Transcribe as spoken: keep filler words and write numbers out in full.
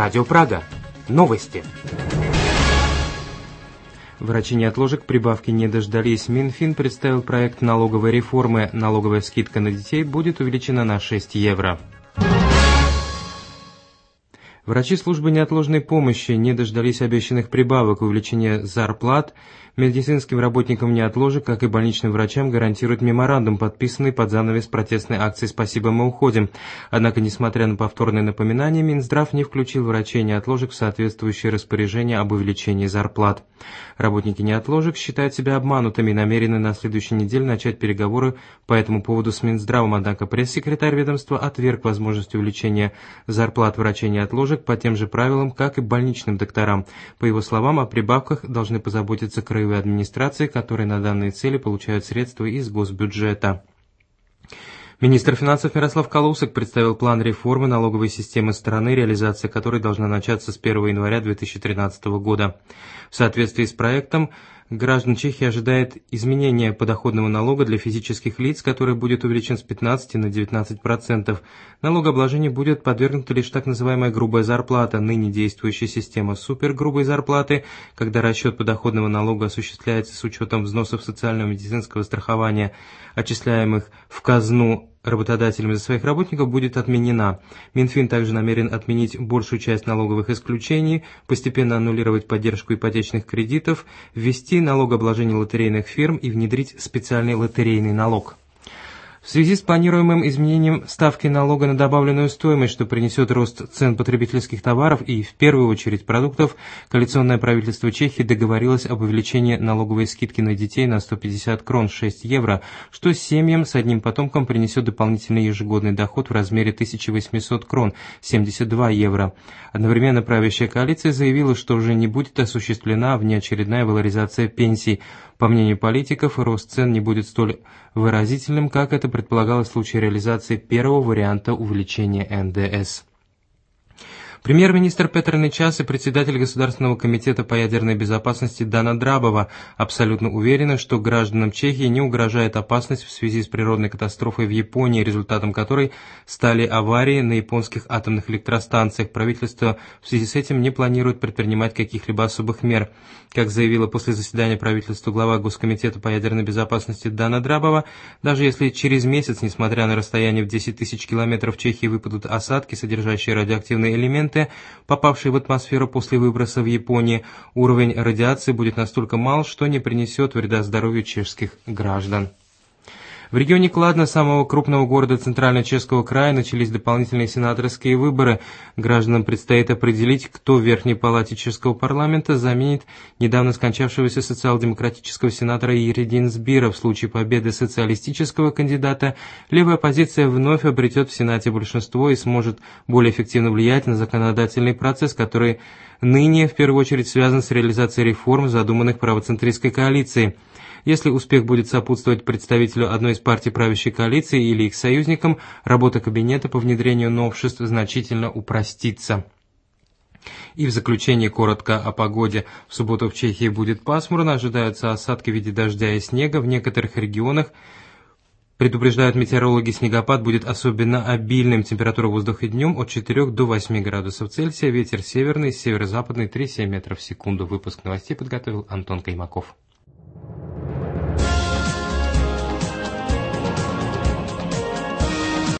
Радио Прага. Новости. Врачи неотложек прибавки не дождались. Минфин представил проект налоговой реформы. Налоговая скидка на детей будет увеличена на шесть евро. Врачи службы неотложной помощи не дождались обещанных прибавок. Увеличение зарплат медицинским работникам неотложек, как и больничным врачам, гарантирует меморандум, подписанный под занавес протестной акции «Спасибо, мы уходим». Однако, несмотря на повторные напоминания, Минздрав не включил врачей неотложек в соответствующее распоряжение об увеличении зарплат. Работники неотложек считают себя обманутыми и намерены на следующей неделе начать переговоры по этому поводу с Минздравом, однако пресс-секретарь ведомства отверг возможность увеличения зарплат врачей неотложек по тем же правилам, как и больничным докторам. По его словам, о прибавках должны позаботиться краевые администрации, которые на данные цели получают средства из госбюджета. Министр финансов Мирослав Калусек представил план реформы налоговой системы страны, реализация которой должна начаться с первого января две тысячи тринадцатого года. В соответствии с проектом, граждан Чехии ожидает изменение подоходного налога для физических лиц, который будет увеличен с пятнадцати на девятнадцать процентов. Налогообложению будет подвергнута лишь так называемая грубая зарплата. Ныне действующая система супергрубой зарплаты, когда расчет подоходного налога осуществляется с учетом взносов социального и медицинского страхования, отчисляемых в казну работодателями за своих работников, будет отменена. Минфин также намерен отменить большую часть налоговых исключений, постепенно аннулировать поддержку ипотечных кредитов, ввести налогообложение лотерейных фирм и внедрить специальный лотерейный налог. В связи с планируемым изменением ставки налога на добавленную стоимость, что принесет рост цен потребительских товаров и, в первую очередь, продуктов, коалиционное правительство Чехии договорилось об увеличении налоговой скидки на детей на сто пятьдесят крон, шесть евро, что семьям с одним потомком принесет дополнительный ежегодный доход в размере тысяча восемьсот крон, семьдесят два евро. Одновременно правящая коалиция заявила, что уже не будет осуществлена внеочередная валоризация пенсий. По мнению политиков, рост цен не будет столь выразительным, как это предполагалось в случае реализации первого варианта увеличения эн дэ эс. Премьер-министр Петър Нечас и председатель Государственного комитета по ядерной безопасности Дана Драбова абсолютно уверены, что гражданам Чехии не угрожает опасность в связи с природной катастрофой в Японии, результатом которой стали аварии на японских атомных электростанциях. Правительство в связи с этим не планирует предпринимать каких-либо особых мер. Как заявила после заседания правительства глава Госкомитета по ядерной безопасности Дана Драбова, даже если через месяц, несмотря на расстояние в десять тысяч километров, в Чехии выпадут осадки, содержащие радиоактивные элементы, попавшие в атмосферу после выброса в Японии, уровень радиации будет настолько мал, что не принесет вреда здоровью чешских граждан. В регионе Кладно, самого крупного города Центрально-Чешского края, начались дополнительные сенаторские выборы. Гражданам предстоит определить, кто в Верхней палате чешского парламента заменит недавно скончавшегося социал-демократического сенатора Иридин Сбира. В случае победы социалистического кандидата левая оппозиция вновь обретет в Сенате большинство и сможет более эффективно влиять на законодательный процесс, который ныне в первую очередь связан с реализацией реформ, задуманных правоцентристской коалицией. Если успех будет сопутствовать представителю одной из партий правящей коалиции или их союзникам, работа кабинета по внедрению новшеств значительно упростится. И в заключение коротко о погоде. В субботу в Чехии будет пасмурно, ожидаются осадки в виде дождя и снега. В некоторых регионах, предупреждают метеорологи, снегопад будет особенно обильным. Температура воздуха днем от четырёх до восьми градусов Цельсия. Ветер северный, северо-западный три-семь метров в секунду. Выпуск новостей подготовил Антон Каймаков.